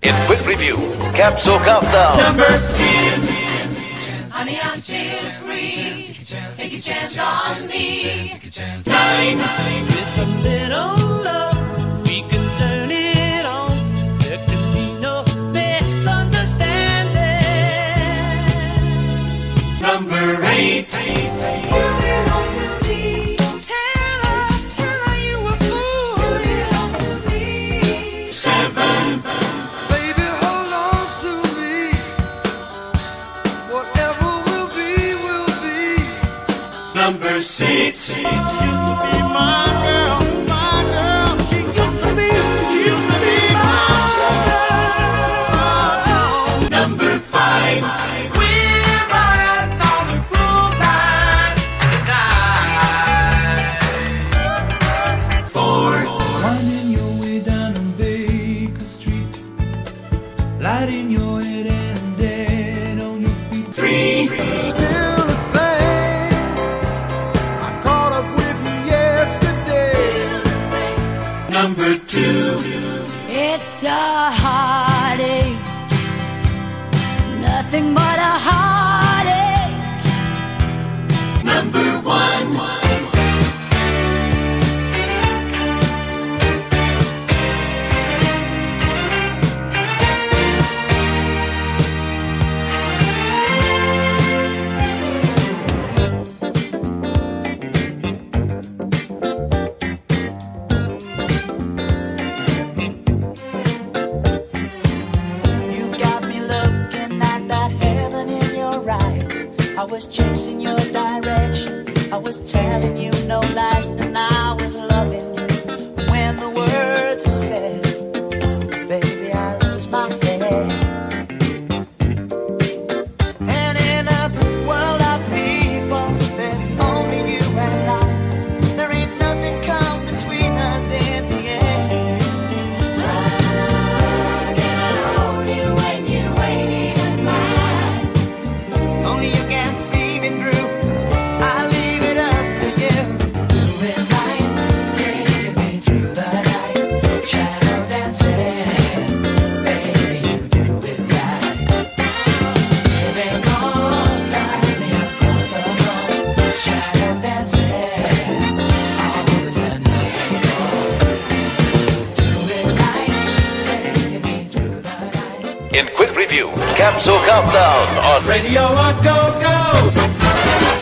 In quick review, Capsule Countdown. Number 10. Honey, I'm still free. Take a chance on me. 9. With a little love, we can turn it on. There can be no misunderstanding. Number 8. Number 6. She used to be my girl, my girl. She used to be my girl. Number 5. We're right on the groove line tonight. 4. Winding your way down on Baker Street, lighting your head and dead on your feet. 3. Still the same. I caught up with you yesterday. Number 2. It's a heartache. Nothing but a heartache. Number 1. You got me looking at that heaven in your eyes. I was chasing your direction. I was telling you no lies, and I was loving you. When the words are said, baby, I lose my head. And in a world of people, there's only you and I. There ain't nothing come between us in the end. Only you can see me through. I leave it up to you. Do it right, take me through the night. Shadow dancing, baby, you do it right. Living on, drive me up closer, more. Shadow dancing, always another more. Do it right, take me through the night. In quick review, Capsule Countdown on Radio on Go Go.